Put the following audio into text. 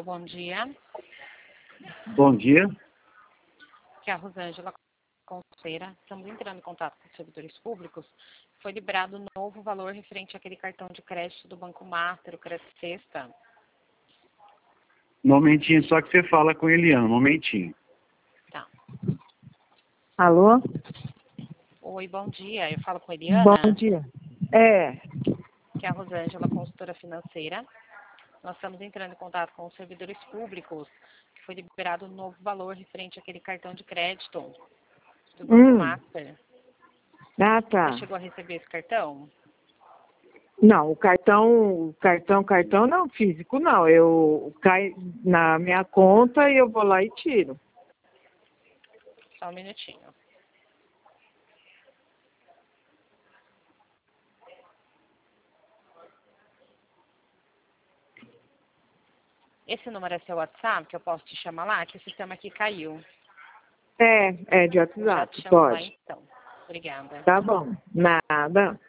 bom dia. Bom dia. Aqui é a Rosângela Conceira. Estamos entrando em contato com os servidores públicos. Foi liberado um novo valor referente àquele cartão de crédito do Banco Master, o Crédito Sexta. Momentinho, só que você fala com Eliana, momentinho. Tá. Alô? Oi, bom dia. Eu falo com a Eliana. Bom dia. É. Que é a Rosângela, consultora financeira. Nós estamos entrando em contato com os servidores públicos, que foi liberado um novo valor referente àquele cartão de crédito do Banco Master. Ah, tá. Você chegou a receber esse cartão? Não, o cartão não, físico não. Eu caio na minha conta e eu vou lá e tiro. Só um minutinho. Esse número é seu WhatsApp, que eu posso te chamar lá, que o sistema aqui caiu. É de Eu já WhatsApp, te chamo lá pode. então. Obrigada. Tá bom, nada.